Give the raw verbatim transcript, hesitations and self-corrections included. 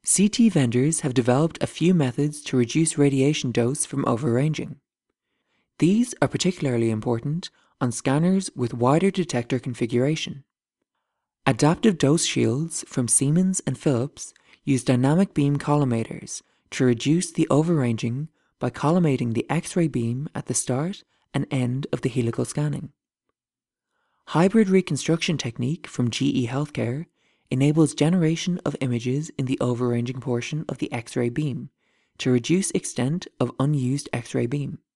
C T vendors have developed a few methods to reduce radiation dose from overranging. These are particularly important on scanners with wider detector configuration. Adaptive dose shields from Siemens and Philips use dynamic beam collimators to reduce the overranging by collimating the X-ray beam at the start and end of the helical scanning. Hybrid reconstruction technique from G E Healthcare enables generation of images in the overranging portion of the X-ray beam to reduce extent of unused X-ray beam.